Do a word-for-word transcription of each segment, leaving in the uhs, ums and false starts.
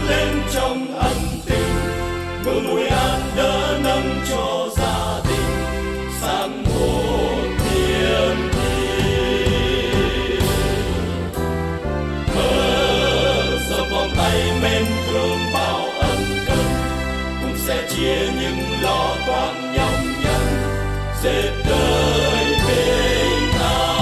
lên trong ân tình, mưa muối an đỡ nâng cho gia đình sang một niềm tin. Mở rộng vòng tay mến thương bao ân cần, cũng sẽ chia những lo toan nhọc nhằn, dệt đời bình an.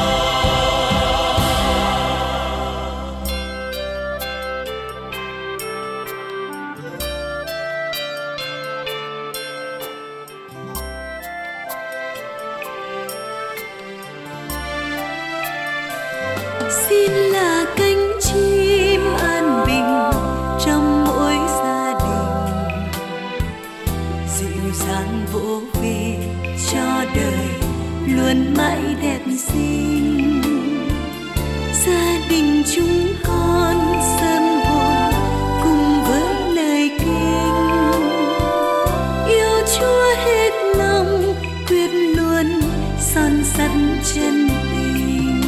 Xin là cánh chim an bình trong mỗi gia đình, dịu dàng vỗ về cho đời luôn mãi đẹp xinh. Gia đình chúng con sớm hồn cùng với lời kinh, yêu Chúa hết lòng quyết luôn son sắt chân tình.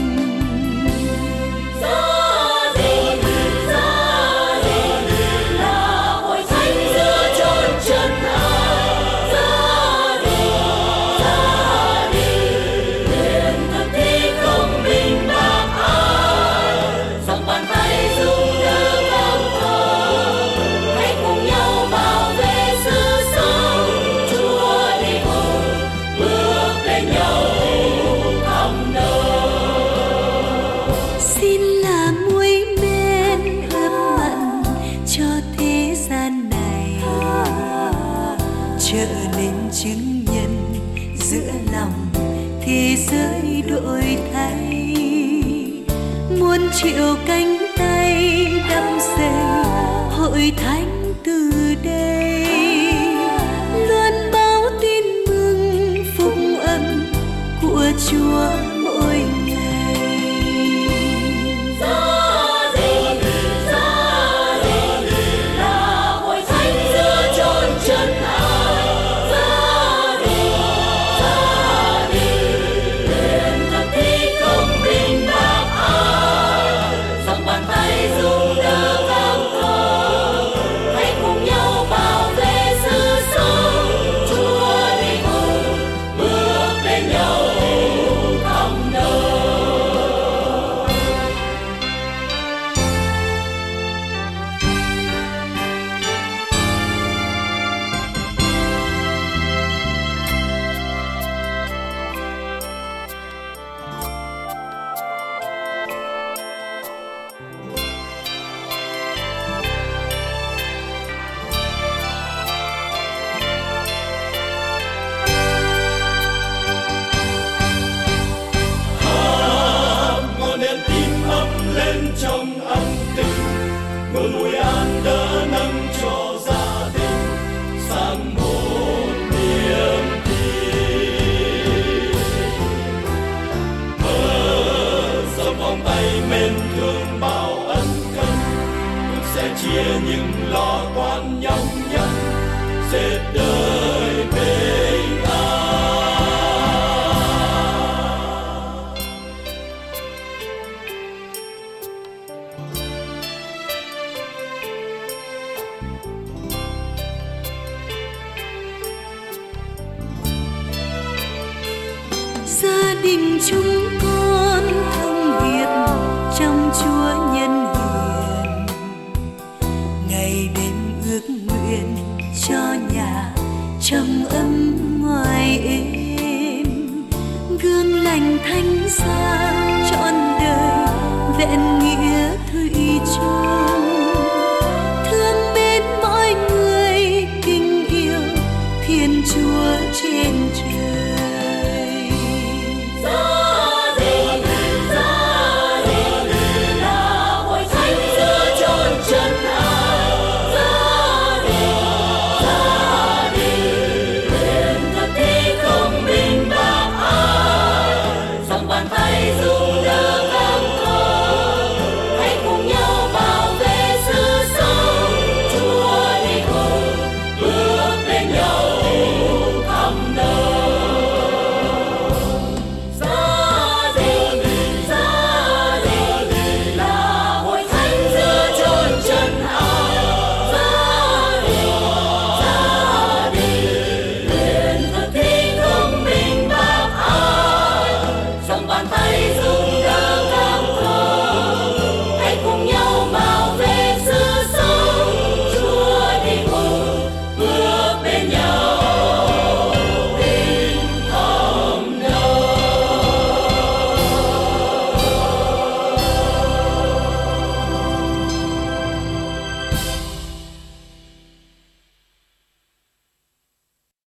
Chứng nhân giữa lòng thế giới đổi thay, muôn triệu cánh tay đắm say hội thánh từ đây, luôn báo tin mừng phúc âm của Chúa mỗi ngày. Trong ân tình, mưa muối an đỡ nâng cho gia đình sang một niềm tin. Mở rộng vòng tay mến thương bao ân cần, cũng sẽ chia những lo toan nhọc nhằn, dệt đời bình an. Gia đình chúng con thông hiệp trong Chúa nhân hiền, ngày đêm ước nguyện cho nhà trong ấm ngoài êm, gương lành thánh giá trọn đời vẹn nghĩa thủy chung.